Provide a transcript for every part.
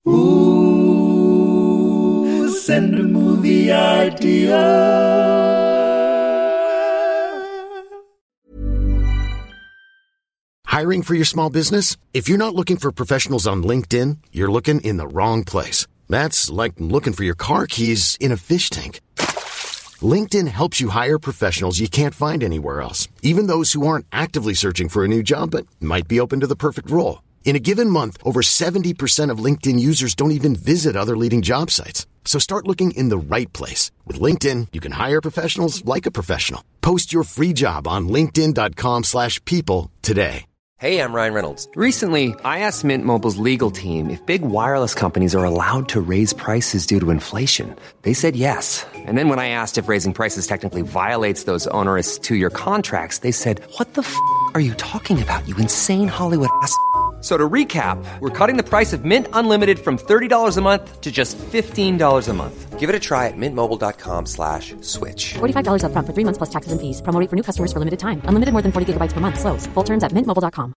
Ooh, send a movie idea. Hiring for your small business? If you're not looking for professionals on LinkedIn, you're looking in the wrong place. That's like looking for your car keys in a fish tank. LinkedIn helps you hire professionals you can't find anywhere else, even those who aren't actively searching for a new job but might be open to the perfect role. In a given month, over 70% of LinkedIn users don't even visit other leading job sites. So start looking in the right place. With LinkedIn, you can hire professionals like a professional. Post your free job on linkedin.com/people today. Hey, I'm Ryan Reynolds. Recently, I asked Mint Mobile's legal team if big wireless companies are allowed to raise prices due to inflation. They said yes. And then when I asked if raising prices technically violates those onerous two-year contracts, they said, "What the f*** are you talking about, you insane Hollywood ass?" So to recap, we're cutting the price of Mint Unlimited from $30 a month to just $15 a month. Give it a try at mintmobile.com/switch. $45 up front for 3 months plus taxes and fees. Promo rate for new customers for limited time. Unlimited more than 40 gigabytes per month. Slows full terms at mintmobile.com.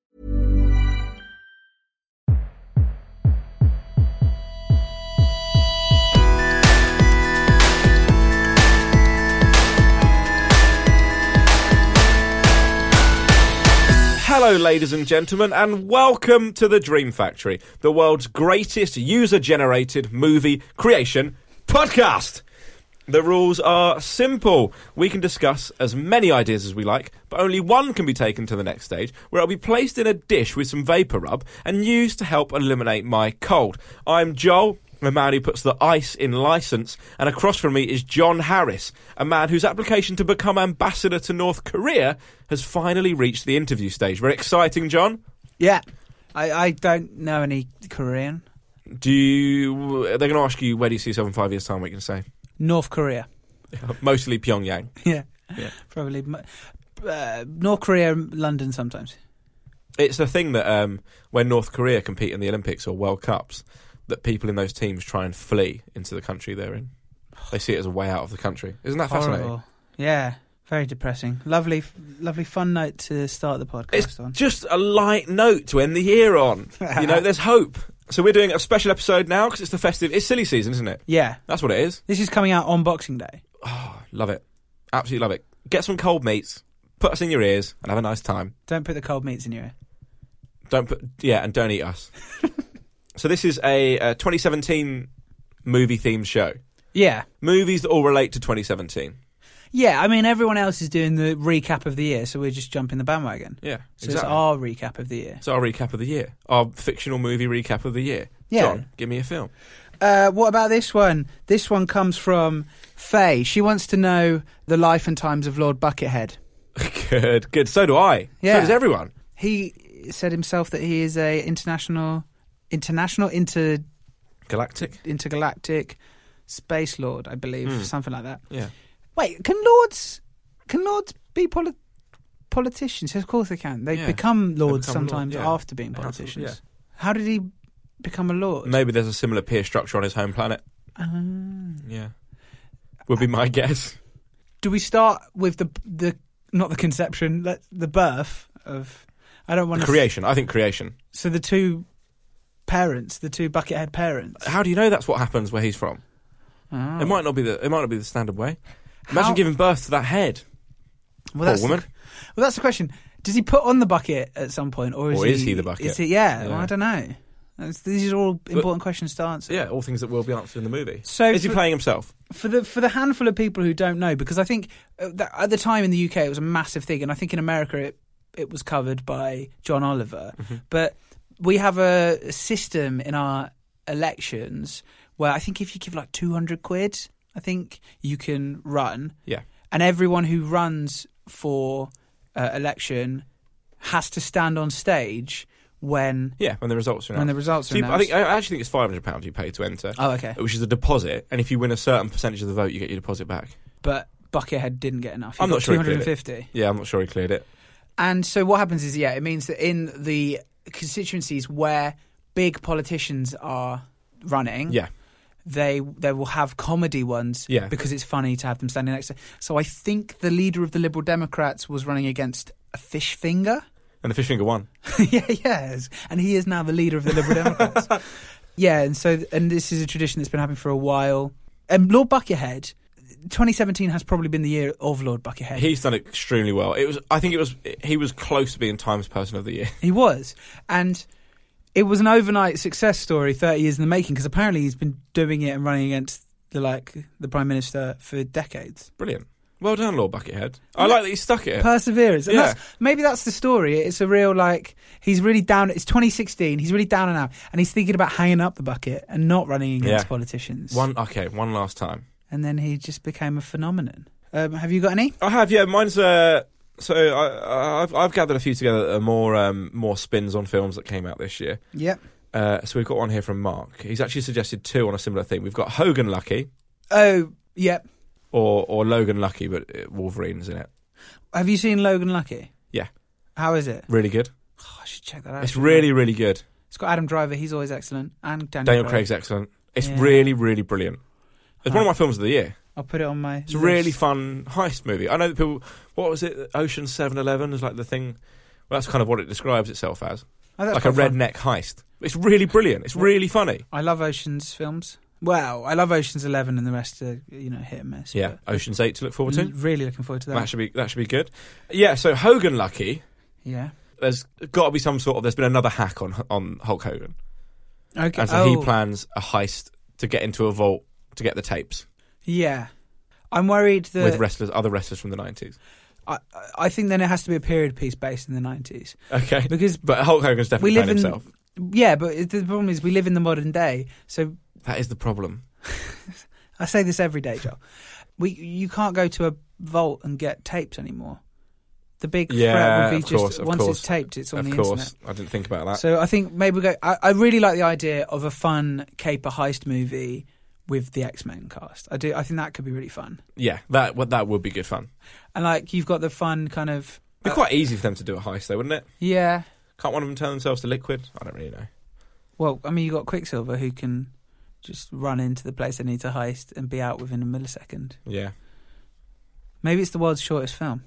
Hello, ladies and gentlemen, and welcome to the Dream Factory, the world's greatest user-generated movie creation podcast. The rules are simple. We can discuss as many ideas as we like, but only one can be taken to the next stage, where it'll be placed in a dish with some vapor rub and used to help eliminate my cold. I'm Joel, a man who puts the ice in license, and across from me is John Harris, a man whose application to become ambassador to North Korea has finally reached the interview stage. Very exciting, John. Yeah, I don't know any Korean. They're going to ask you, where do you see yourself in 5 years' time? What are you going to say? North Korea. Mostly Pyongyang. Yeah. Probably. North Korea, London sometimes. It's the thing that when North Korea compete in the Olympics or World Cups, that people in those teams try and flee into the country they're in. They see it as a way out of the country. Isn't that fascinating? Horrible. Yeah, very depressing. Lovely fun note to start the podcast it's on. Just a light note to end the year on. You know, there's hope. So we're doing a special episode now because it's the festive... It's silly season, isn't it? Yeah. That's what it is. This is coming out on Boxing Day. Oh, love it. Absolutely love it. Get some cold meats, put us in your ears, and have a nice time. Don't put the cold meats in your ear. And don't eat us. So this is a 2017 movie-themed show. Yeah. Movies that all relate to 2017. Yeah, I mean, everyone else is doing the recap of the year, so we're just jumping the bandwagon. Yeah, so exactly. It's our recap of the year. It's our recap of the year. Our fictional movie recap of the year. Yeah. John, give me a film. What about this one? This one comes from Faye. She wants to know the life and times of Lord Buckethead. Good. So do I. Yeah. So does everyone. He said himself that he is a intergalactic space lord, I believe, something like that. Yeah. Wait, can lords be politicians? Of course they can. They become lords sometimes after being politicians. Yeah. How did he become a lord? Maybe there's a similar peer structure on his home planet. Yeah. Would be my guess. Do we start with the not the conception, the birth of... I don't want creation. I think creation. So the two Buckethead parents. How do you know that's what happens where he's from? Oh. It might not be the standard way. Imagine giving birth to that head. Well, poor woman. Well, that's the question. Does he put on the bucket at some point, or is he the bucket? Is he? Yeah. Well, I don't know. These are all important questions to answer. Yeah, all things that will be answered in the movie. So is he playing himself? For the handful of people who don't know, because I think at the time in the UK it was a massive thing, and I think in America it was covered by John Oliver. Mm-hmm. But we have a system in our elections where I think if you give like 200 quid, I think you can run. Yeah. And everyone who runs for election has to stand on stage when the results are announced. When the results are announced. I actually think it's £500 you pay to enter. Oh, okay. Which is a deposit, and if you win a certain percentage of the vote, you get your deposit back. But Buckethead didn't get enough. I'm not sure 250. Yeah, I'm not sure he cleared it. And so what happens is, it means that in the constituencies where big politicians are running, they will have comedy ones because it's funny to have them standing next to. So I think the leader of the Liberal Democrats was running against a fish finger. And the fish finger won. Yes. And he is now the leader of the Liberal Democrats. Yeah, and this is a tradition that's been happening for a while. And Lord Buckethead, 2017 has probably been the year of Lord Buckethead. He's done extremely well. He was close to being Times Person of the Year. He was, and it was an overnight success story, 30 years in the making, because apparently he's been doing it and running against the Prime Minister for decades. Brilliant. Well done, Lord Buckethead. I like that he stuck at it. Perseverance. And Yeah. maybe that's the story. It's a real, he's really down. It's 2016. He's really down and out. And he's thinking about hanging up the bucket and not running against politicians. One last time. And then he just became a phenomenon. Have you got any? I have, yeah. Mine's... So I've gathered a few together that are more spins on films that came out this year. Yep. So we've got one here from Mark. He's actually suggested two on a similar theme. We've got Hogan Lucky. Oh, yep. Or Logan Lucky, but Wolverine's in it. Have you seen Logan Lucky? Yeah. How is it? Really good. Oh, I should check that out. It's really, really good. It's got Adam Driver. He's always excellent. And Daniel Craig's excellent. It's really, really brilliant. It's one of my films of the year. I'll put it on my It's a really fun heist movie. I know that people... What was it? Ocean 7-Eleven is like the thing... Well, that's kind of what it describes itself as. Oh, like a redneck heist. It's really brilliant. It's really funny. I love Ocean's films. Well, I love Ocean's 11 and the rest are, hit and miss. Yeah, Ocean's 8 to look forward to. Really looking forward to that. That should be good. Yeah, so Hogan Lucky. Yeah. There's got to be there's been another hack on Hulk Hogan. Okay. And so he plans a heist to get into a vault to get the tapes. Yeah. I'm worried that... With other wrestlers from the 90s. I think then it has to be a period piece based in the 90s. Okay. Because but Hulk Hogan's definitely playing himself. Yeah, but the problem is we live in the modern day, so... That is the problem. I say this every day, Joel. You can't go to a vault and get tapes anymore. The big threat would be once it's taped, it's on the internet. Of course, I didn't think about that. So I think maybe we go... I really like the idea of a fun caper heist movie with the X-Men cast. I think that could be really fun. Yeah, that would be good fun. And you've got the fun kind of... It'd be quite easy for them to do a heist though, wouldn't it? Yeah. Can't one of them turn themselves to liquid? I don't really know. Well, I mean, you've got Quicksilver who can just run into the place they need to heist and be out within a millisecond. Yeah. Maybe it's the world's shortest film.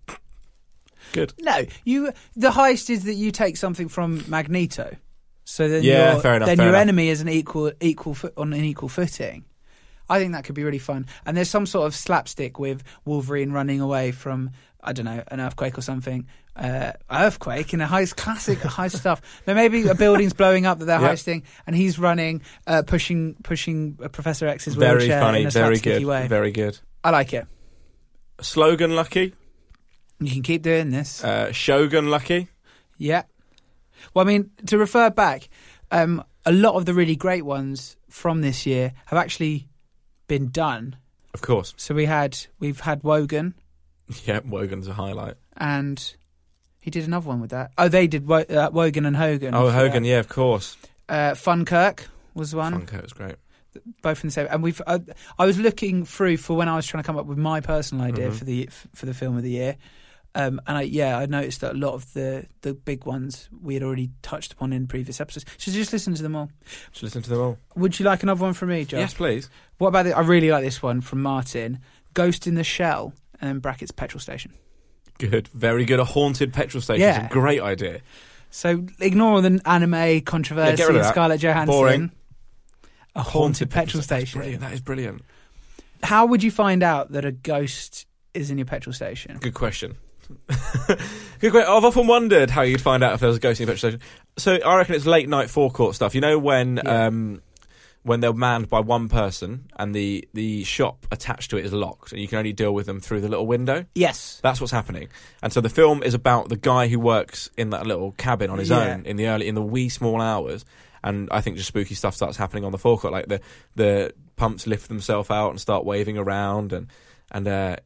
Good. No, the heist is that you take something from Magneto. So then fair enough. Your enemy is on an equal footing. I think that could be really fun. And there's some sort of slapstick with Wolverine running away from, I don't know, an earthquake or something. Earthquake in a classic heist stuff. But maybe a building's blowing up that they're heisting, and he's running, pushing Professor X's wheelchair. Very funny, in a very slapsticky good, way. very good. I like it. Slogan Lucky. You can keep doing this. Shogun Lucky. Yeah. Well, I mean, to refer back, a lot of the really great ones from this year have actually been done. Of course. So we've had Wogan. Yeah, Wogan's a highlight. And he did another one with that. Oh, they did Wogan and Hogan. Oh, Hogan, yeah, of course. Funkirk was one. Funkirk was great. Both in the same. And I was looking through for when I was trying to come up with my personal idea for the film of the year. And I noticed that a lot of the big ones we had already touched upon in previous episodes. So just listen to them all. Just listen to them all. Would you like another one from me, Joe? Yes, please. What about I really like this one from Martin. Ghost in the Shell, and brackets petrol station. Good. Very good. A haunted petrol station. Yeah. It's a great idea. So ignore all the anime controversy and Scarlett Johansson. Boring. A haunted petrol station. Brilliant. That is brilliant. How would you find out that a ghost is in your petrol station? Good question. Good question. I've often wondered how you'd find out if there was a ghost in your petrol station. So I reckon it's late night forecourt stuff. You know when they're manned by one person and the shop attached to it is locked and you can only deal with them through the little window? Yes. That's what's happening. And so the film is about the guy who works in that little cabin on his own in the wee small hours. And I think just spooky stuff starts happening on the forecourt, like the pumps lift themselves out and start waving around, and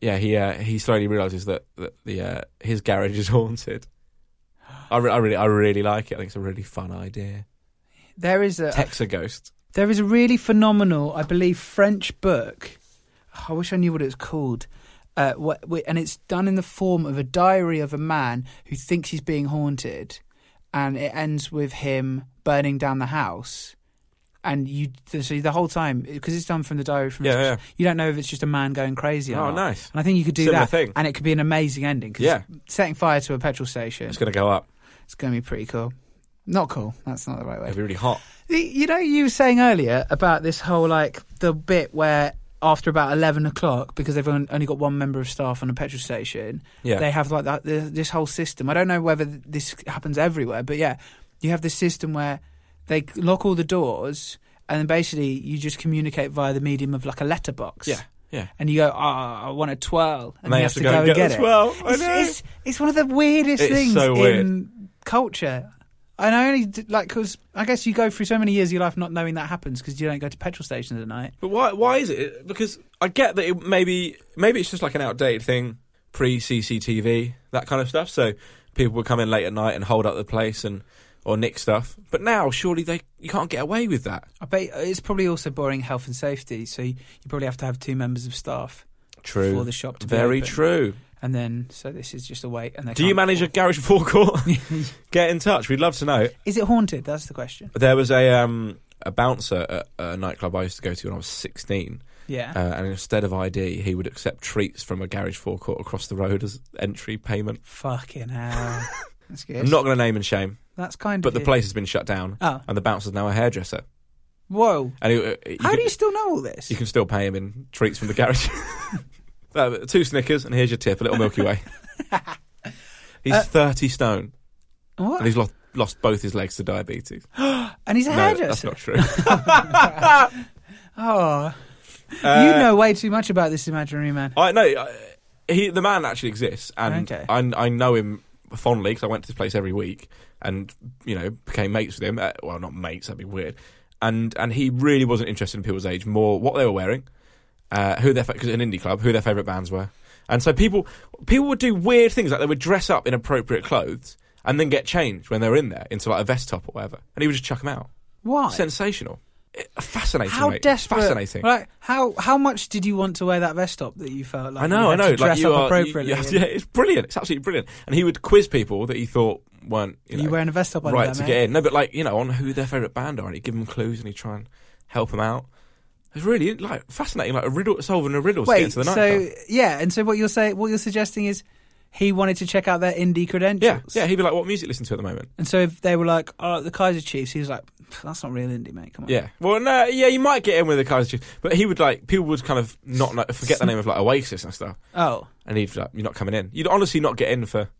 he slowly realises that his garage is haunted. I really like it. I think it's a really fun idea. There is a Texaghost. There is a really phenomenal, I believe, French book. I wish I knew what it was called. And it's done in the form of a diary of a man who thinks he's being haunted, and it ends with him burning down the house. And so the whole time, because it's done from the diary from you don't know if it's just a man going crazy or not. Oh, nice. And I think you could do Similar that, thing. and it could be an amazing ending. Cause setting fire to a petrol station. It's going to go up. It's going to be pretty cool. Not cool. That's not the right way. It'd be really hot. You know, you were saying earlier about this whole, like, the bit where after about 11 o'clock, because they've only got one member of staff on a petrol station, they have, like, this whole system. I don't know whether this happens everywhere, but, yeah, you have this system where they lock all the doors and then basically you just communicate via the medium of, like, a letterbox. Yeah. Yeah. And you go, I want a twirl. And they have to go and get it. I know. It's one of the weirdest things so weird. in culture. And I only, like, because I guess you go through so many years of your life not knowing that happens because you don't go to petrol stations at night. But why is it? Because I get that maybe it's just like an outdated thing, pre-CCTV, that kind of stuff. So people would come in late at night and hold up the place or nick stuff. But now, surely you can't get away with that. I bet it's probably also boring health and safety, so you probably have to have 2 members of staff. True. For the shop to be Very open. true. And then, so this is just a wait. And do you manage a garage forecourt? Get in touch. We'd love to know. Is it haunted? That's the question. There was a bouncer at a nightclub I used to go to when I was 16. Yeah. And instead of ID, he would accept treats from a garage forecourt across the road as entry payment. Fucking hell. That's good. I'm not going to name and shame. That's kind but of. But the place has been shut down. Oh. And the bouncer's now a hairdresser. Whoa. And how do you still know all this? You can still pay him in treats from the garage. 2 Snickers, and here's your tip, a little Milky Way. He's 30 stone. What? And he's lost both his legs to diabetes. And he's a hairdresser? That's not true. Oh. You know way too much about this imaginary man. I know. The man actually exists, and okay. I know him fondly because I went to this place every week and, became mates with him. Well, not mates, that'd be weird. And he really wasn't interested in people's age, more what they were wearing. Because an indie club, who their favourite bands were. And so people would do weird things, like they would dress up in appropriate clothes and then get changed when they were in there into like a vest top or whatever. And he would just chuck them out. Why? Sensational. Fascinating, how mate. Desperate. Fascinating. Like, how much did you want to wear that vest top that you felt like I know. you had to dress like up appropriately? Yeah, it's brilliant. It's absolutely brilliant. And he would quiz people that he thought weren't, you wearing a vest top right to get in. No, but on who their favourite band are, and he'd give them clues and he'd try and help them out. It's really fascinating, like solving a riddle to get into the nightclub. And so what you're suggesting is he wanted to check out their indie credentials. Yeah. He'd be like, "What music listen to at the moment?" And so if they were like, "Oh, the Kaiser Chiefs," he was like, "That's not real indie, mate. Come on." Yeah. Well, no. Yeah, you might get in with the Kaiser Chiefs, but he would people would kind of not forget the name of like Oasis and stuff. Oh. And he'd you're not coming in. You'd honestly not get in for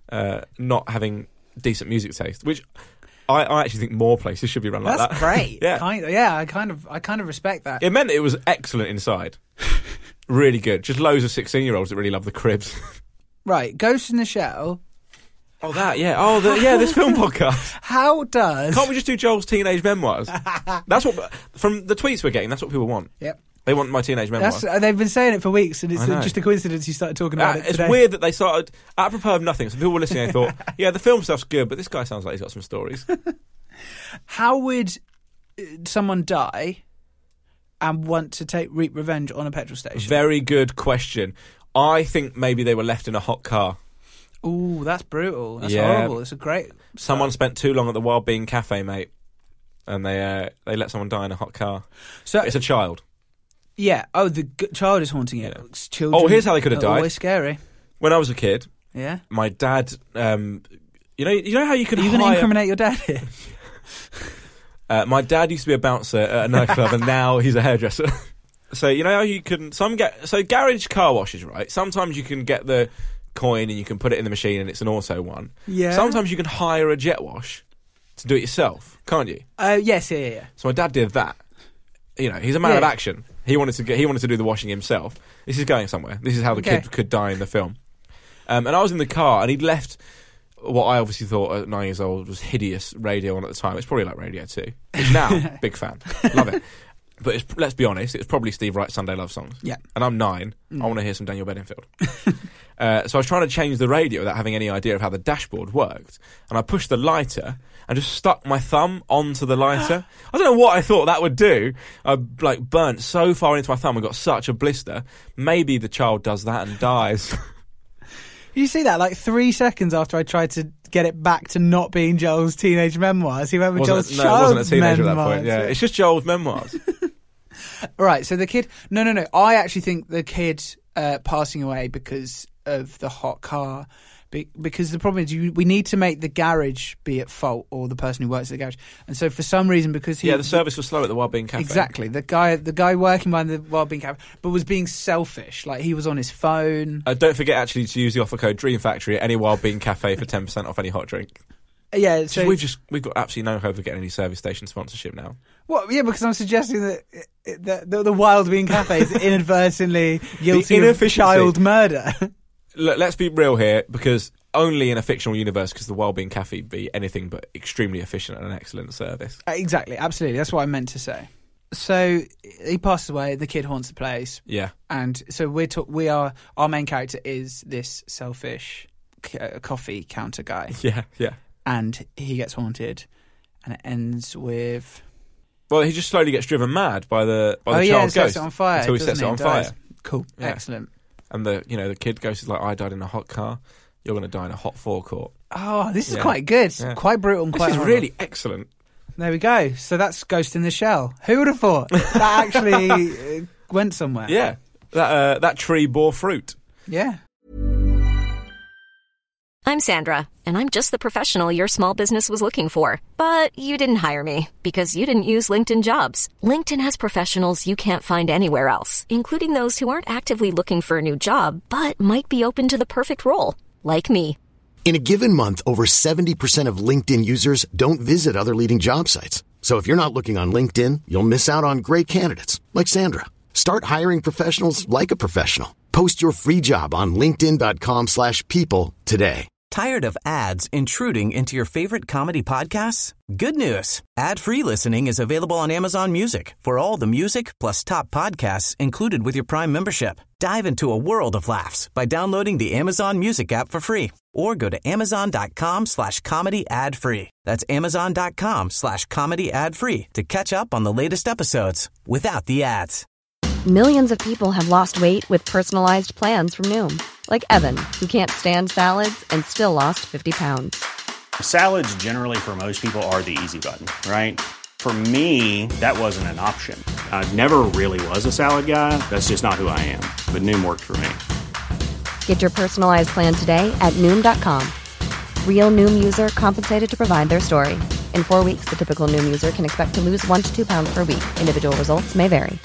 not having decent music taste, which. I actually think more places should be run like that. That's great. Yeah. I kind of respect that. It meant it was excellent inside. Really good. Just loads of 16-year-olds that really love the Cribs. Right. Ghost in the Shell. Oh, that, yeah. Oh, this film podcast. How does... Can't we just do Joel's teenage memoirs? That's what... From the tweets we're getting, that's what people want. Yep. They want my teenage memoirs. They've been saying it for weeks, and it's just a coincidence you started talking about it today. It's weird that they started... Apropos of nothing, some people were listening and thought, yeah, the film stuff's good, but this guy sounds like he's got some stories. How would someone die and want to reap revenge on a petrol station? Very good question. I think maybe they were left in a hot car. Ooh, that's brutal. That's horrible. It's a great... Someone spent too long at the Wild Bean Cafe, mate, and they let someone die in a hot car. So it's a child. Yeah. Oh, the child is haunting it. Yeah. Children. Oh, here's how they could have died. Always scary. When I was a kid, yeah, my dad. You know how you can. Are you going to incriminate your dad here? My dad used to be a bouncer at a nightclub, and now he's a hairdresser. So you know how you can garage car washes, right? Sometimes you can get the coin and you can put it in the machine, and it's an auto one. Yeah. Sometimes you can hire a jet wash to do it yourself, can't you? Yes, yeah. So my dad did that. He's a man of action. He wanted to do the washing himself. This is going somewhere. This is how the kid could die in the film. And I was in the car, and he'd left what I obviously thought at 9 years old was hideous radio on at the time. It's probably like Radio 2. Which now, big fan. Love it. But let's be honest, it's probably Steve Wright's Sunday Love Songs. Yeah. And I'm 9. I want to hear some Daniel Bedingfield. So I was trying to change the radio without having any idea of how the dashboard worked. And I pushed the lighter and just stuck my thumb onto the lighter. I don't know what I thought that would do. I burnt so far into my thumb and got such a blister. Maybe the child does that and dies. You see that 3 seconds after I tried to get it back to not being Joel's teenage memoirs, he went with Joel's child's memoirs. No, it wasn't a teenager at that point. Yeah, it's just Joel's memoirs. Right. So the kid. No. I actually think the kid passing away because of the hot car because the problem is we need to make the garage be at fault, or the person who works at the garage. And so for some reason, because the service was slow at the Wellbeing Cafe. Exactly. The guy working behind the Wellbeing Cafe, but was being selfish. Like, he was on his phone. Don't forget actually to use the offer code Dream Factory at any Wellbeing Cafe for 10% off any hot drink. Yeah, so we've got absolutely no hope of getting any service station sponsorship now. Well, yeah, because I'm suggesting that the Wellbeing Cafe is inadvertently guilty of child murder. Look, let's be real here, because only in a fictional universe could the Wellbeing Cafe be anything but extremely efficient and an excellent service. Exactly, absolutely. That's what I meant to say. So he passes away. The kid haunts the place. Yeah, and so our main character is this selfish coffee counter guy. Yeah. And he gets haunted, and it ends with... Well, he just slowly gets driven mad by the child ghost. Sets it on fire. Until he sets it on fire. Cool, yeah. Excellent. And the kid ghost is like, I died in a hot car, you're going to die in a hot forecourt. Oh, this is quite good. Yeah. Quite brutal and quite This is horrible. really excellent. There we go. So that's Ghost in the Shell. Who would have thought? That actually went somewhere. Yeah. That tree bore fruit. Yeah. I'm Sandra, and I'm just the professional your small business was looking for. But you didn't hire me because you didn't use LinkedIn Jobs. LinkedIn has professionals you can't find anywhere else, including those who aren't actively looking for a new job, but might be open to the perfect role, like me. In a given month, over 70% of LinkedIn users don't visit other leading job sites. So if you're not looking on LinkedIn, you'll miss out on great candidates like Sandra. Start hiring professionals like a professional. Post your free job on linkedin.com/people today. Tired of ads intruding into your favorite comedy podcasts? Good news. Ad-free listening is available on Amazon Music for all the music plus top podcasts included with your Prime membership. Dive into a world of laughs by downloading the Amazon Music app for free or go to amazon.com/comedy ad-free. That's amazon.com/comedy ad-free to catch up on the latest episodes without the ads. Millions of people have lost weight with personalized plans from Noom. Like Evan, who can't stand salads and still lost 50 pounds. Salads generally for most people are the easy button, right? For me, that wasn't an option. I never really was a salad guy. That's just not who I am. But Noom worked for me. Get your personalized plan today at Noom.com. Real Noom user compensated to provide their story. In 4 weeks, the typical Noom user can expect to lose 1 to 2 pounds per week. Individual results may vary.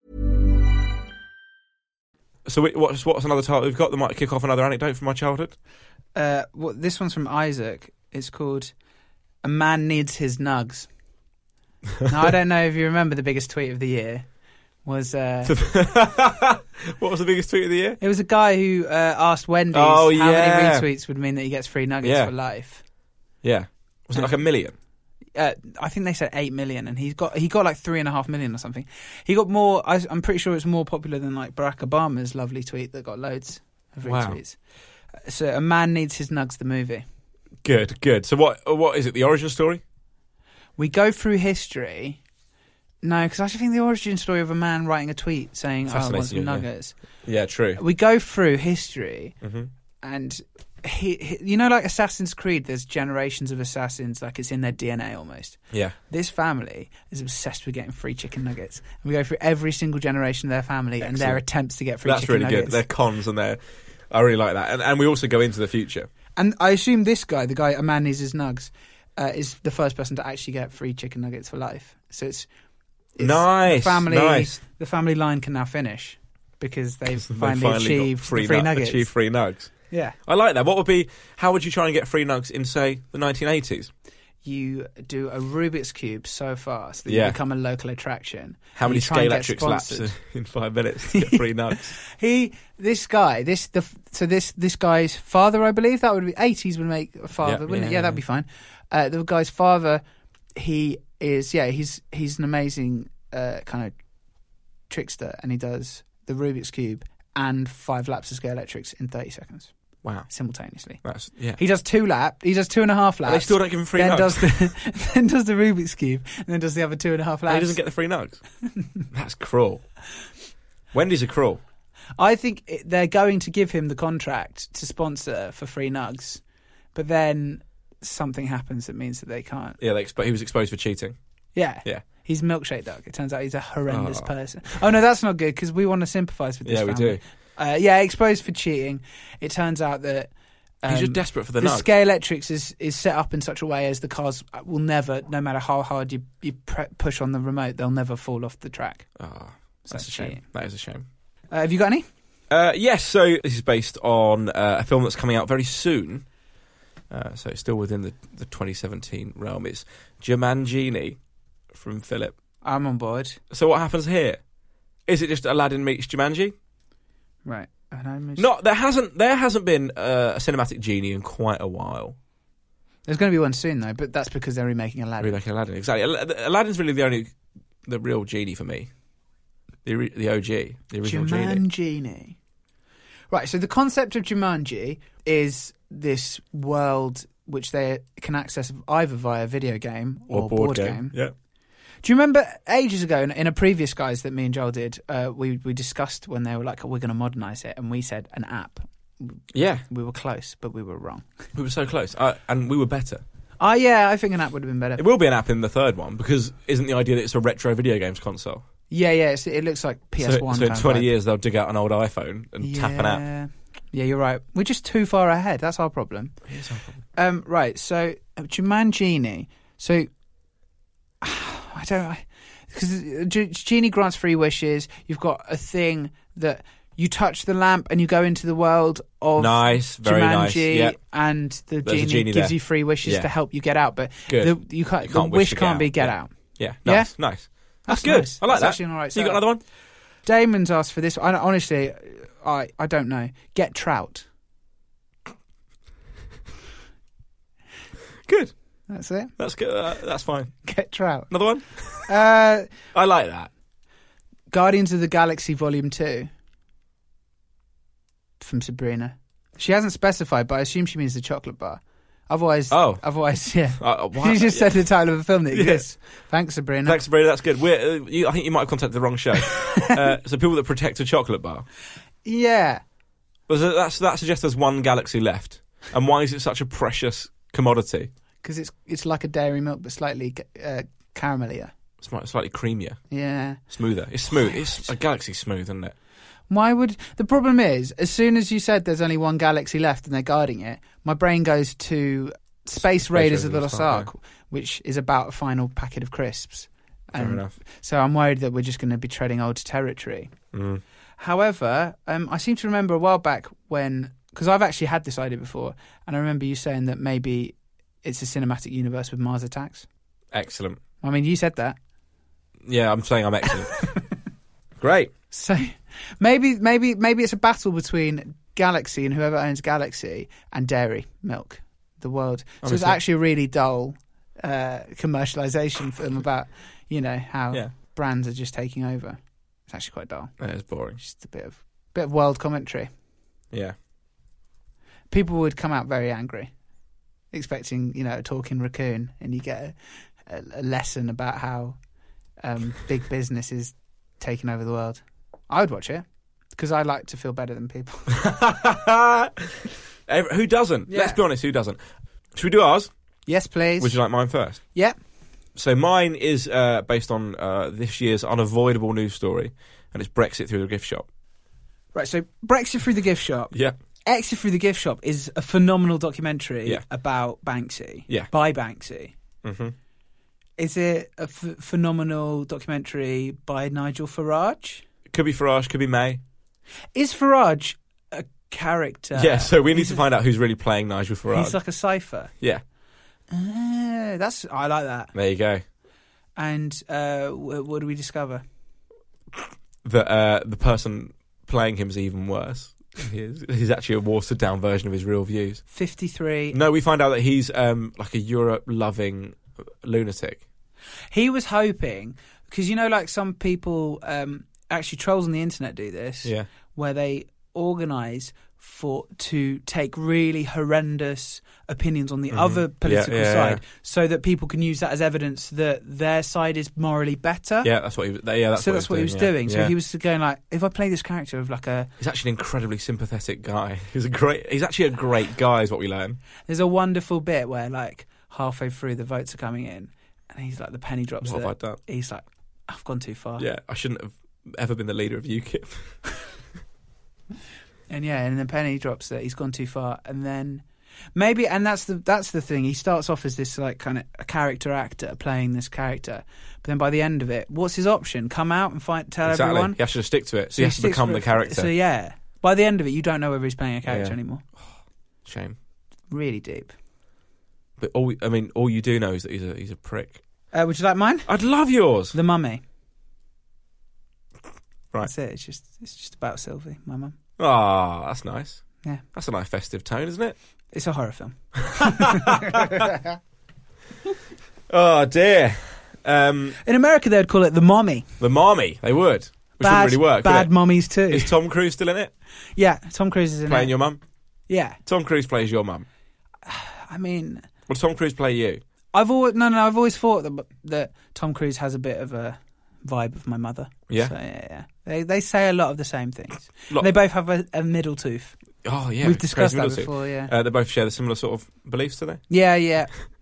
So what's another title we've got that might kick off another anecdote from my childhood? This one's from Isaac. It's called A Man Needs His Nugs. Now, I don't know if you remember the biggest tweet of the year was... What was the biggest tweet of the year? It was a guy who asked Wendy's how many retweets would mean that he gets free nuggets for life. Yeah. Was it like 1 million? I think they said 8 million, and he got like 3.5 million or something. He got more. I'm pretty sure it's more popular than like Barack Obama's lovely tweet that got loads of retweets. Wow. So A Man Needs His Nugs, the movie. Good. So what is it? The origin story? We go through history. No, because I actually think the origin story of a man writing a tweet saying, "I want some nuggets." Yeah, true. We go through history, and. He like Assassin's Creed, there's generations of assassins, like it's in their DNA almost. Yeah. This family is obsessed with getting free chicken nuggets. And we go through every single generation of their family and their attempts to get free chicken nuggets. That's really good. Their cons and I really like that. And we also go into the future. And I assume this guy, the guy A Man Needs His Nugs, is the first person to actually get free chicken nuggets for life. So it's nice. The family line can now finish because they've finally achieved free nuggets. Achieved free nugs. Yeah. I like that. How would you try and get free nugs in, say, the 1980s? You do a Rubik's Cube so fast that you become a local attraction. How many Scalextric laps in 5 minutes to get free nugs? This guy's father, I believe, that would be 80s would make a father, wouldn't it? Yeah, that'd be fine. The guy's father, he's an amazing kind of trickster, and he does the Rubik's Cube and 5 laps of Scalextrics in 30 seconds. Wow. Simultaneously. He does 2.5 laps. They still don't give him free nugs. Then does the Rubik's Cube, and then does the other 2.5 laps. And he doesn't get the free nugs. That's cruel. Wendy's are cruel. I think they're going to give him the contract to sponsor for free nugs, but then something happens that means that they can't. Yeah, he was exposed for cheating. Yeah. He's Milkshake Doug. It turns out he's a horrendous person. Oh, no, that's not good, because we want to sympathise with this family. We do. Exposed for cheating. It turns out that He's just desperate for the The nudge. Scalextrics is set up in such a way as the cars will never, no matter how hard you push on the remote, they'll never fall off the track. Oh, that's a shame. That is a shame. Have you got any? Yes, so this is based on a film that's coming out very soon. So it's still within the 2017 realm. It's Jumanji from Philip. I'm on board. So what happens here? Is it just Aladdin meets Jumanji? Right. No, there hasn't been a cinematic genie in quite a while. There's going to be one soon though, but that's because they're remaking Aladdin. Exactly. Aladdin's really the real genie for me. The OG, the original Jumanji. Right. So the concept of Jumanji is this world which they can access either via video game or board game. Yeah. Do you remember ages ago in a previous Guys that me and Joel did, we discussed when they were like, we're going to modernise it, and we said an app. Yeah. We were close, but we were wrong. We were so close, and we were better. Yeah, I think an app would have been better. It will be an app in the third one, because isn't the idea that it's a retro video games console? Yeah, it looks like PS1. So in 20 years, they'll dig out an old iPhone and tap an app. Yeah, you're right. We're just too far ahead. That's our problem. It is our problem. Right, so Jumanji. So... because Genie grants 3 wishes. You've got a thing that you touch the lamp and you go into the world of very Jumanji, nice. Yep. And the There's genie gives there. you 3 wishes to help you get out. But Good. the wish can't be get out. Yeah, nice. That's good. Nice. I like That's that. actually an all right So you got setup. another one? Damon's asked for this. Honestly, I don't know. Get Trout. Good. That's it. That's good. That's fine. Get Trout. Another one? I like that. Guardians of the Galaxy Volume 2 from Sabrina. She hasn't specified, but I assume she means the chocolate bar. Otherwise, yeah. You just said the title of a film that exists. Thanks, Sabrina. Thanks, Sabrina. That's good. I think you might have contacted the wrong show. So people that protect a chocolate bar. Yeah. That suggests there's one galaxy left. And why is it such a precious commodity? Because it's like a dairy milk, but slightly caramellier. Slightly creamier. Yeah. Smoother. It's smooth. It's a galaxy smooth, isn't it? Why would... The problem is, as soon as you said there's only one galaxy left and they're guarding it, my brain goes to Space Raiders of the Lost Ark, which is about a final packet of crisps. Fair enough. So I'm worried that we're just going to be treading old territory. Mm. However, I seem to remember a while back when... Because I've actually had this idea before, and I remember you saying that maybe it's a cinematic universe with Mars attacks. Excellent. I mean, you said that. Yeah, I'm saying I'm excellent. Great. So maybe it's a battle between Galaxy and whoever owns Galaxy and dairy milk, the world. So it's actually a really dull commercialization film about, how brands are just taking over. It's actually quite dull. It is boring. Just a bit of world commentary. Yeah. People would come out very angry, expecting, a talking raccoon, and you get a lesson about how big business is taking over the world. I would watch it because I like to feel better than people. Who doesn't? Yeah. Let's be honest, who doesn't? Should we do ours? Yes, please. Would you like mine first? Yeah. So mine is based on this year's unavoidable news story, and it's Brexit through the gift shop. Right, so Brexit through the gift shop. Yeah. Exit through the gift shop is a phenomenal documentary about Banksy. Yeah. By Banksy. Mm-hmm. Is it a phenomenal documentary by Nigel Farage? Could be Farage, could be May. Is Farage a character? Yeah, so we need to find out who's really playing Nigel Farage. He's like a cipher. Yeah. I like that. There you go. And what do we discover? That the person playing him is even worse. He's actually a watered down version of his real views. 53. No, we find out that he's like a Europe-loving lunatic. He was hoping, because like some people, actually trolls on the internet do this, where they organise to take really horrendous opinions on the other political side, so that people can use that as evidence that their side is morally better. Yeah, that's what he was. That's what he was doing. So he was going like, if I play this character of like he's actually an incredibly sympathetic guy. He's actually a great guy, is what we learn. There's a wonderful bit where like halfway through the votes are coming in, and he's like, the penny drops. What have I done? He's like, I've gone too far. Yeah, I shouldn't have ever been the leader of UKIP. And the penny drops that he's gone too far, and then Maybe, and that's the thing. He starts off as this like kind of a character actor playing this character, but then by the end of it, what's his option? Come out and tell everyone. He has to stick to it. So he has to become the character. So yeah, by the end of it, you don't know whether he's playing a character anymore. Shame. Really deep. But all you do know is that he's a prick. Would you like mine? I'd love yours. The Mummy. Right. That's it. It's just about Sylvie, my mum. Ah, that's nice. Yeah. That's a nice festive tone, isn't it? It's a horror film. Oh dear. In America, they'd call it The Mommy. The Mommy, they would. Which wouldn't really work. Bad mummies too. Is Tom Cruise still in it? Yeah, Tom Cruise is in it. Playing your mum? Yeah. Tom Cruise plays your mum. I mean, will Tom Cruise play you? I've always thought that Tom Cruise has a bit of a vibe of my mother. Yeah. So, yeah. They say a lot of the same things. They both have a middle tooth. Oh yeah, we've discussed that before. Yeah. They both share the similar sort of beliefs, do they? Yeah, yeah.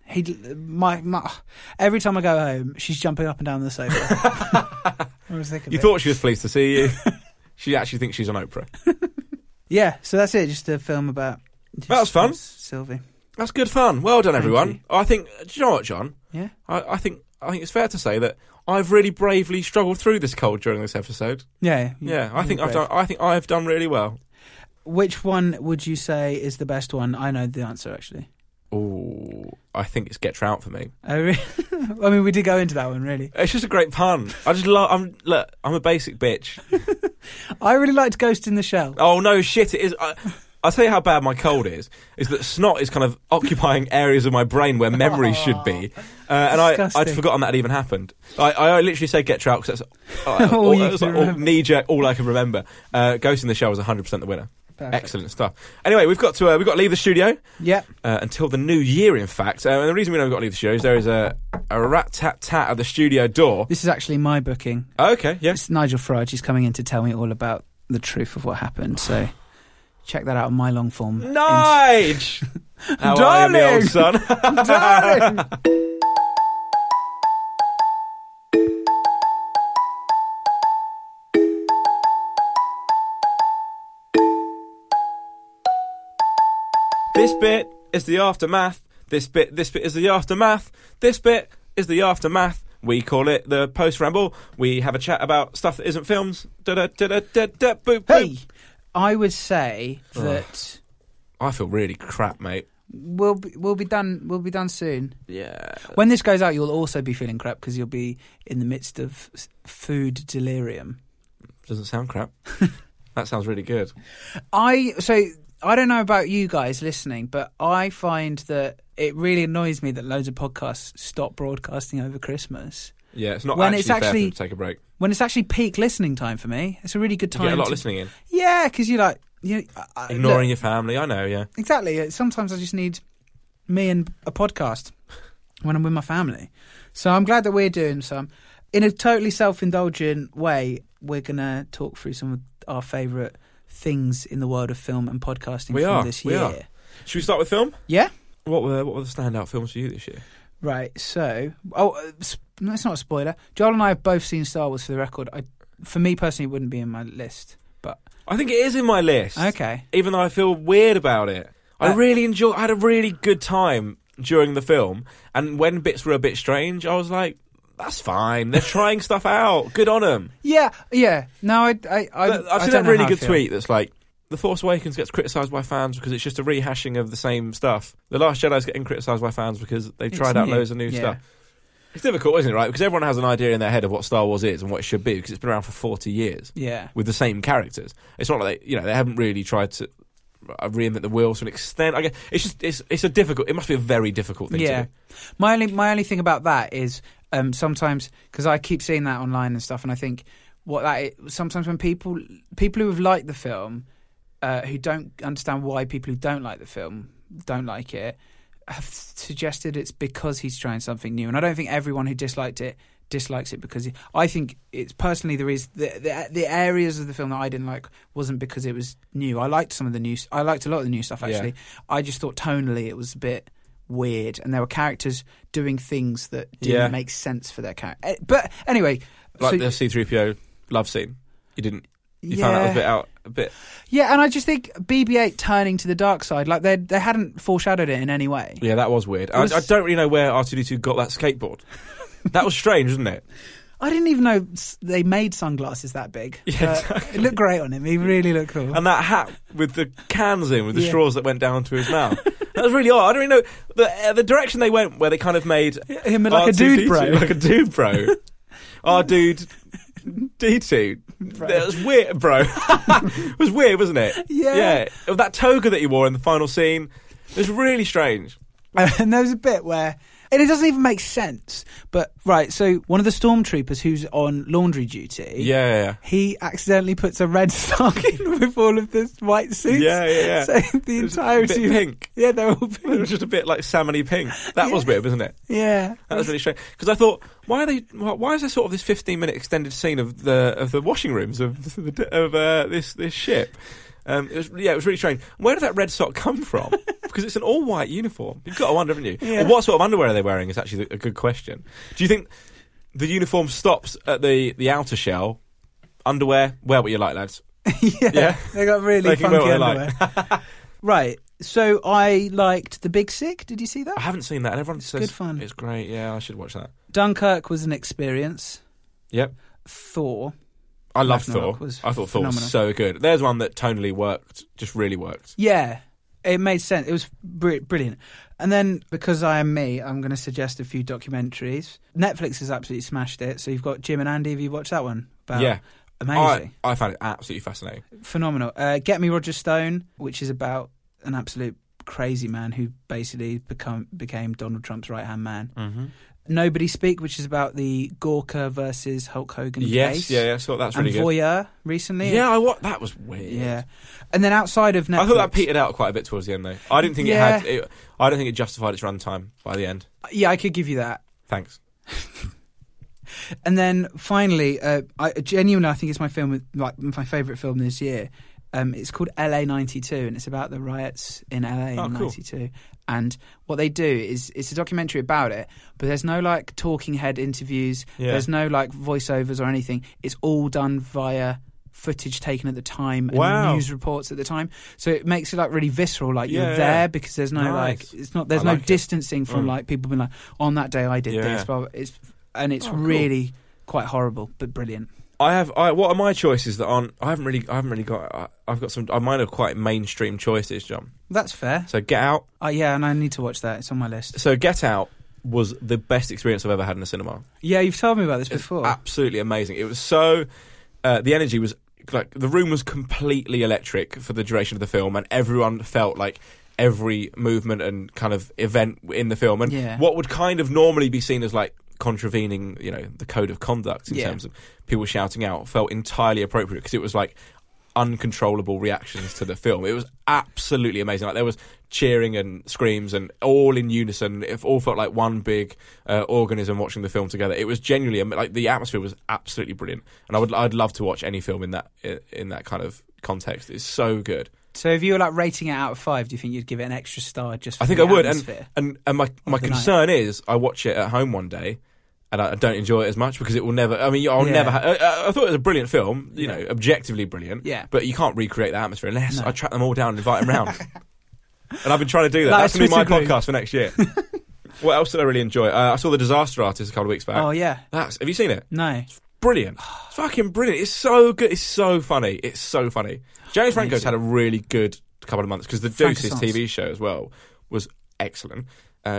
Every time I go home, she's jumping up and down the sofa. You thought she was pleased to see you. She actually thinks she's on Oprah. Yeah, so that's it. Just a film about. That was fun, Sylvie. That's good fun. Well done, everyone. I think. Do you know what, John? Yeah. I think it's fair to say that I've really bravely struggled through this cold during this episode. Yeah. Yeah. I think I've done really well. Which one would you say is the best one? I know the answer actually. Oh, I think it's Get Trout for me. Oh, really? I mean, we did go into that one, really. It's just a great pun. I just love. I'm a basic bitch. I really liked Ghost in the Shell. Oh no, shit! It is. I'll tell you how bad my cold is that snot is kind of occupying areas of my brain where memory should be. And I'd forgotten that had even happened. I literally say Get Trout because that's knee-jerk, all I can remember. Ghost in the Shell was 100% the winner. Perfect. Excellent stuff. Anyway, we've got to leave the studio. Yeah. Until the new year, in fact. And the reason we know we've got to leave the studio is there is a rat-tat-tat at the studio door. This is actually my booking. Oh, okay, yeah. It's Nigel Farage. He's coming in to tell me all about the truth of what happened. So check that out on my long form. Nige! How are you, my old son? Darling! This bit is the aftermath. This bit is the aftermath. This bit is the aftermath. We call it the post-ramble. We have a chat about stuff that isn't films. Hey, I would say that I feel really crap, mate. We'll be done. We'll be done soon. Yeah. When this goes out, you'll also be feeling crap because you'll be in the midst of food delirium. Doesn't sound crap. That sounds really good. I don't know about you guys listening, but I find that it really annoys me that loads of podcasts stop broadcasting over Christmas. Yeah, it's not actually fair for them to take a break. When it's actually peak listening time for me, it's a really good time. You get a lot of listening in. Yeah, because ignoring your family, I know, yeah. Exactly. Sometimes I just need me and a podcast when I'm with my family. So I'm glad that we're doing some. In a totally self-indulgent way, we're going to talk through some of our favourite things in the world of film and podcasting this year. We are. Should we start with film? Yeah. What were the standout films for you this year? Right, so... it's not a spoiler. Joel and I have both seen Star Wars, for the record. For me personally, it wouldn't be in my list, but... I think it is in my list. Okay. Even though I feel weird about it. I had a really good time during the film, and when bits were a bit strange, I was like... That's fine. They're trying stuff out. Good on them. Yeah. No, I've seen a really good tweet that's like, The Force Awakens gets criticised by fans because it's just a rehashing of the same stuff. The Last Jedi's getting criticised by fans because they've tried out loads of new stuff. It's difficult, isn't it, right? Because everyone has an idea in their head of what Star Wars is and what it should be, because it's been around for 40 years. Yeah. With the same characters. It's not like they haven't really tried to reinvent the wheel to an extent. I guess it's a difficult. It must be a very difficult thing to do. My only thing about that is sometimes, because I keep seeing that online and stuff, and I think sometimes when people who have liked the film who don't understand why people who don't like the film don't like it have suggested it's because he's trying something new, and I don't think everyone who dislikes it because I think it's personally the areas of the film that I didn't like wasn't because it was new. I liked some of the new. I liked a lot of the new stuff actually. Yeah. I just thought tonally it was a bit weird, and there were characters doing things that didn't make sense for their character. But anyway, like the C-3PO love scene, you found that was a bit a bit. Yeah, and I just think BB-8 turning to the dark side, like they hadn't foreshadowed it in any way. Yeah, that was weird. I don't really know where R2-D2 got that skateboard. That was strange, wasn't it? I didn't even know they made sunglasses that big. Yeah, exactly. It looked great on him. He really looked cool. And that hat with the cans in, with the straws that went down to his mouth. That was really odd. I don't really know the direction they went, where they kind of made him like a dude bro. Like a dude bro. Our dude D2. That was weird, bro. It was weird, wasn't it? Yeah. Yeah. That toga that he wore in the final scene, it was really strange. And there was a bit where... And it doesn't even make sense. But, right, so one of the stormtroopers who's on laundry duty... Yeah. He accidentally puts a red sock in with all of the white suits. Yeah. So the entirety... A bit pink. Yeah, they're all pink. It was just a bit like salmon-y pink. That was weird, wasn't it? Yeah. That was really strange. Because I thought, why is there sort of this 15-minute extended scene of the washing rooms of this ship? It was really strange. Where did that red sock come from? Because it's an all-white uniform. You've got to wonder, haven't you? Yeah. And what sort of underwear are they wearing is actually a good question. Do you think the uniform stops at the outer shell? Underwear, wear what you like, lads. Yeah. They got really funky underwear. Like. Right. So I liked The Big Sick. Did you see that? I haven't seen that. And everyone says good fun. It's great. Yeah, I should watch that. Dunkirk was an experience. Yep. Thor. I love Thor. I thought Thor was so good. There's one that tonally worked, just really worked. Yeah, it made sense. It was brilliant. And then, because I am me, I'm going to suggest a few documentaries. Netflix has absolutely smashed it. So you've got Jim and Andy. Have you watched that one? Yeah. Amazing. I found it absolutely fascinating. Phenomenal. Get Me Roger Stone, which is about an absolute crazy man who basically became Donald Trump's right-hand man. Mm-hmm. Nobody Speak, which is about the Gawker versus Hulk Hogan case. Yeah, so that's really and good. Voyeur recently. Yeah, that was weird. Yeah. And then outside of Netflix... I thought that petered out quite a bit towards the end, though. I didn't think I don't think it justified its runtime by the end. Yeah, I could give you that. Thanks. And then finally, I genuinely think it's my favourite film this year. It's called LA 92, and it's about the riots in LA in 92. And what they do is it's a documentary about it, but there's no like talking head interviews. Yeah. There's no like voiceovers or anything. It's all done via footage taken at the time and news reports at the time. So it makes it like really visceral, like you're there because there's no there's no distancing from like people being like, on that day I did this. But it's really quite horrible but brilliant. What are my choices that aren't? I haven't really got. I've got some. Mine are quite mainstream choices, John. That's fair. So Get Out. Yeah, and I need to watch that. It's on my list. So Get Out was the best experience I've ever had in a cinema. Yeah, you've told me about this before. Absolutely amazing. It was so. The energy was like the room was completely electric for the duration of the film, and everyone felt like every movement and kind of event in the film, and what would kind of normally be seen as like contravening, the code of conduct in terms of people shouting out, felt entirely appropriate because it was like uncontrollable reactions to the film. It was absolutely amazing. Like there was cheering and screams and all in unison. It all felt like one big organism watching the film together. It was genuinely like the atmosphere was absolutely brilliant, and I'd love to watch any film in that kind of context. It's so good. So if you were like rating it out of 5, do you think you'd give it an extra star just for I think the I would, atmosphere? and my concern is I watch it at home one day and I don't enjoy it as much because it will never. I mean, I'll never. I thought it was a brilliant film, objectively brilliant. Yeah. But you can't recreate the atmosphere unless I track them all down and invite them round. And I've been trying to do that. Like That's going to be my podcast for next year. What else did I really enjoy? I saw The Disaster Artist a couple of weeks back. Oh yeah. Have you seen it? No. It's brilliant. It's fucking brilliant. It's so good. It's so funny. It's so funny. James Franco's had a really good couple of months because The Deuces TV show as well was excellent.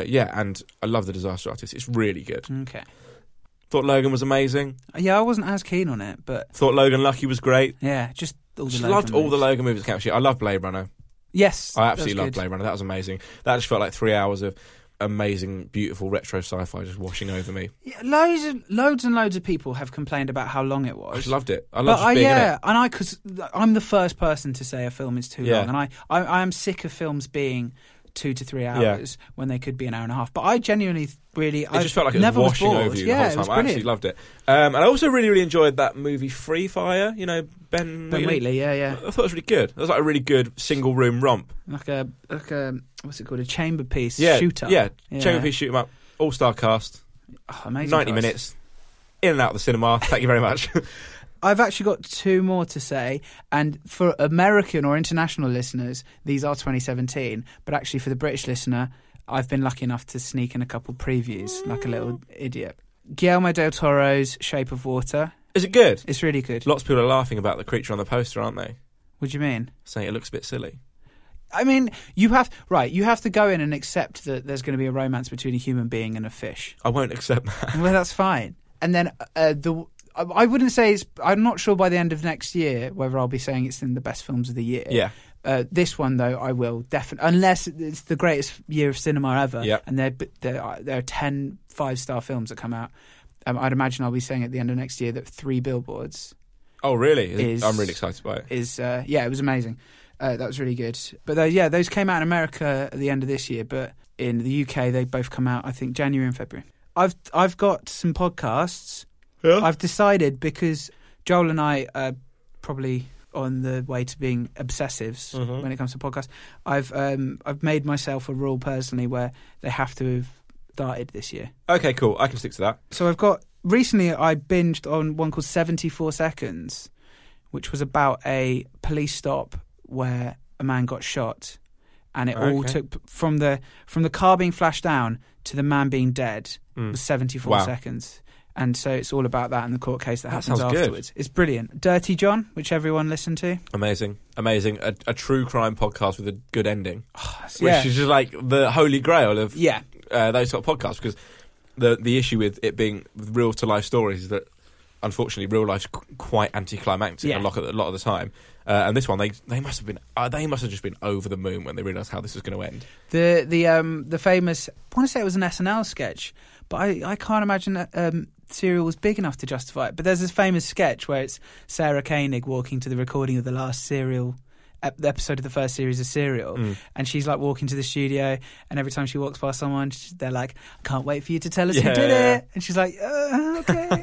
And I love The Disaster Artist. It's really good. Okay. Thought Logan was amazing. Yeah, I wasn't as keen on it, but thought Logan Lucky was great. Yeah, just all the loved all the Logan movies. Actually, I love Blade Runner. Yes, I absolutely love Blade Runner. That was amazing. That just felt like 3 hours of amazing, beautiful retro sci-fi just washing over me. Yeah, loads and loads of people have complained about how long it was. I just loved it. I loved being in it. And because I'm the first person to say a film is too long, and I am sick of films being 2 to 3 hours when they could be an hour and a half. But I genuinely it just felt like it was washing over you the whole time. I absolutely loved it. And I also really, really enjoyed that movie Free Fire. Ben Wheatley. Yeah. I thought it was really good. It was like a really good single room romp. Like a what's it called? A chamber piece shoot up. Yeah, chamber piece shoot 'em up. All-star cast. Oh, amazing. 90 minutes. In and out of the cinema. Thank you very much. I've actually got two more to say, and for American or international listeners, these are 2017, but actually for the British listener, I've been lucky enough to sneak in a couple previews, like a little idiot. Guillermo del Toro's Shape of Water. Is it good? It's really good. Lots of people are laughing about the creature on the poster, aren't they? What do you mean? Saying it looks a bit silly. I mean, you have to go in and accept that there's going to be a romance between a human being and a fish. I won't accept that. Well, that's fine. And then I wouldn't say it's... I'm not sure by the end of next year whether I'll be saying it's in the best films of the year. Yeah. This one, though, I will definitely... Unless it's the greatest year of cinema ever, yep. and there are 10 5-star films that come out, I'd imagine I'll be saying at the end of next year that 3 Billboards... Oh, really? I'm really excited by it. It was amazing. That was really good. But those came out in America at the end of this year, but in the UK they both come out, I think, January and February. I've got some podcasts. Yeah. I've decided, because Joel and I are probably on the way to being obsessives when it comes to podcasts. I've made myself a rule personally where they have to have started this year. Okay, cool. I can stick to that. So recently I binged on one called 74 Seconds, which was about a police stop where a man got shot, and it all took from the car being flashed down to the man being dead was 74 seconds. And so it's all about that and the court case that happens afterwards. Good. It's brilliant. Dirty John, which everyone listened to. Amazing. A true crime podcast with a good ending. Which is just like the holy grail of those sort of podcasts, because the issue with it being real-to-life stories is that, unfortunately, real life's quite anticlimactic a lot of the time. And this one, they must have just been over the moon when they realised how this was going to end. The famous, I want to say it was an SNL sketch, but I can't imagine that Serial was big enough to justify it. But there's this famous sketch where it's Sarah Koenig walking to the recording of the last Serial episode of the first series of Serial, and she's like walking to the studio, and every time she walks past someone, they're like, "I can't wait for you to tell us who did it," and she's like, "Okay,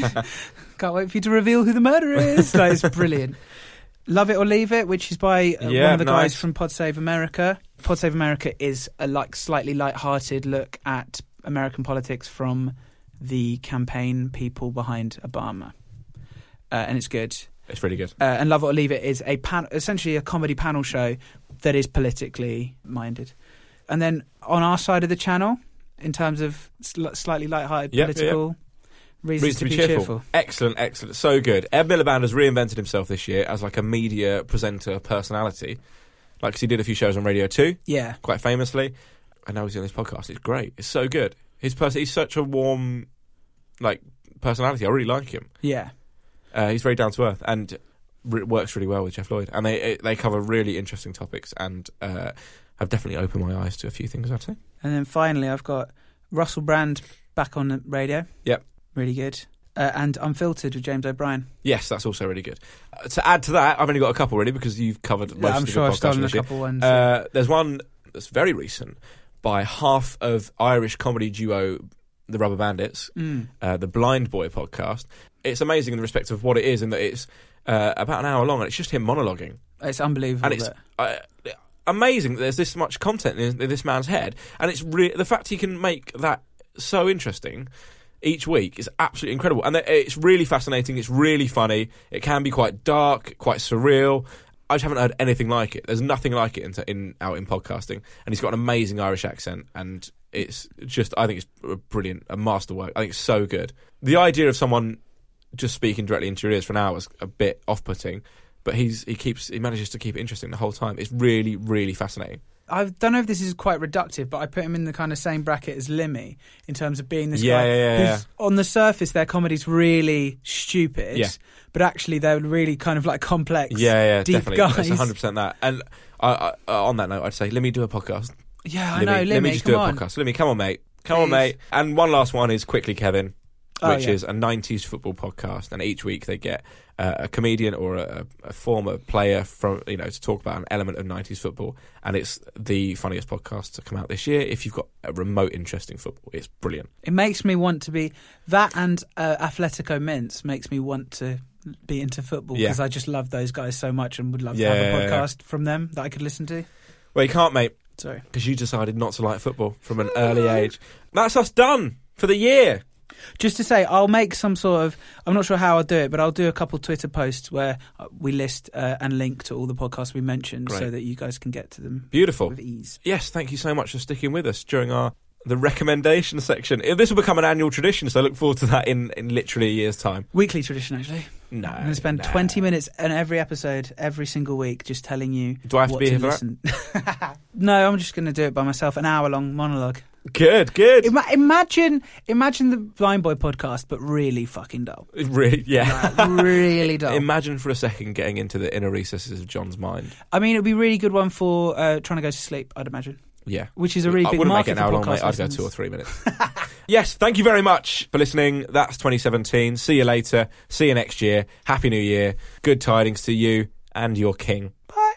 can't wait for you to reveal who the murderer is." Like, it's brilliant. Love It or Leave It, which is by one of the guys from Pod Save America. Pod Save America is a slightly light-hearted look at American politics from the campaign people behind Obama, and it's good. It's really good. And Love It or Leave It is essentially a comedy panel show that is politically minded. And then on our side of the channel, in terms of slightly light-hearted political reasons to be cheerful. Excellent. So good. Ed Miliband has reinvented himself this year as like a media presenter personality. Like, 'cause he did a few shows on Radio 2, quite famously. And now he's doing this podcast. It's great. It's so good. He's such a warm, personality. I really like him. Yeah. He's very down to earth and works really well with Jeff Lloyd. And they cover really interesting topics, and have definitely opened my eyes to a few things, I'd say. And then finally, I've got Russell Brand back on the radio. Yep. Really good. And Unfiltered with James O'Brien. Yes, that's also really good. To add to that, I've only got a couple, really, because you've covered most of the podcasts. I'm sure I've stolen a couple ones. There's one that's very recent by half of Irish comedy duo The Rubber Bandits, the Blind Boy podcast. It's amazing in the respect of what it is, in that it's about an hour long, and it's just him monologuing. It's unbelievable. And it's amazing that there's this much content in this man's head, and it's the fact he can make that so interesting each week is absolutely incredible. And it's really fascinating, it's really funny, it can be quite dark, quite surreal. I just haven't heard anything like it. There's nothing like it out in podcasting. And he's got an amazing Irish accent, and it's just, I think it's brilliant, a masterwork. I think it's so good. The idea of someone just speaking directly into your ears for an hour is a bit off-putting, but he manages to keep it interesting the whole time. It's really, really fascinating. I don't know if this is quite reductive, but I put him in the kind of same bracket as Limmy in terms of being this guy who's, on the surface, their comedy's really stupid, but actually they're really kind of like complex, deep definitely. guys. It's 100% that. And on that note, I'd say, Limmy, do a podcast. Yeah, I know, Limmy, just do a podcast. Limmy, come on, mate. Come on, mate. And one last one is Quickly Kevin, which is a 90s football podcast, and each week they get a comedian or a former player from to talk about an element of 90s football, and it's the funniest podcast to come out this year. If you've got a remote interest in football, it's brilliant. It makes me want to be that, and Atletico Mints makes me want to be into football, because I just love those guys so much and would love to have a podcast from them that I could listen to. Well, you can't, mate. Sorry, because you decided not to like football from an early age. That's us done for the year. Just to say, I'll make some sort of, I'm not sure how I'll do it, but I'll do a couple Twitter posts where we list and link to all the podcasts we mentioned. Great. So that you guys can get to them. Beautiful. With ease. Yes, thank you so much for sticking with us during the recommendation section. This will become an annual tradition, so I look forward to that in literally a year's time. Weekly tradition, actually. No. I'm going to spend 20 minutes in every episode, every single week, just telling you. Do I have to be here for listen. No, I'm just going to do it by myself, an hour-long monologue. Good. Imagine the Blind Boy podcast, but really fucking dull. Really, yeah. Really dull. Imagine for a second getting into the inner recesses of John's mind. I mean, it would be a really good one for trying to go to sleep, I'd imagine. Yeah. Which is a really big market for podcast. I wouldn't make it an hour long, mate. I'd go 2 or 3 minutes. Yes, thank you very much for listening. That's 2017. See you later. See you next year. Happy New Year. Good tidings to you and your king. Bye.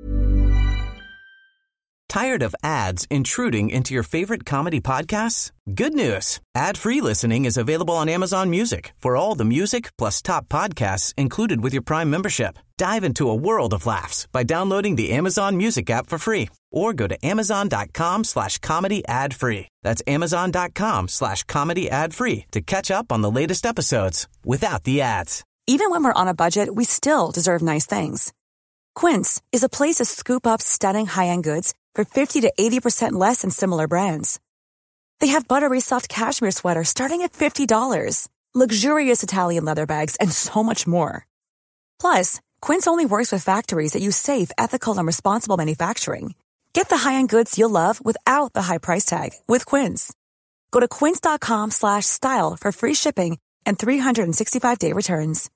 Tired of ads intruding into your favorite comedy podcasts? Good news. Ad-free listening is available on Amazon Music for all the music plus top podcasts included with your Prime membership. Dive into a world of laughs by downloading the Amazon Music app for free or go to amazon.com/comedy ad-free. That's amazon.com/comedy ad-free to catch up on the latest episodes without the ads. Even when we're on a budget, we still deserve nice things. Quince is a place to scoop up stunning high-end goods for 50 to 80% less than similar brands. They have buttery soft cashmere sweaters starting at $50, luxurious Italian leather bags, and so much more. Plus, Quince only works with factories that use safe, ethical, and responsible manufacturing. Get the high-end goods you'll love without the high price tag with Quince. Go to quince.com/style for free shipping and 365-day returns.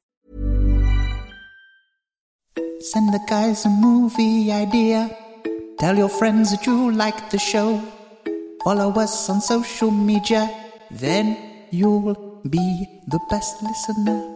Send the guys a movie idea. Tell your friends that you like the show. Follow us on social media. Then you'll be the best listener.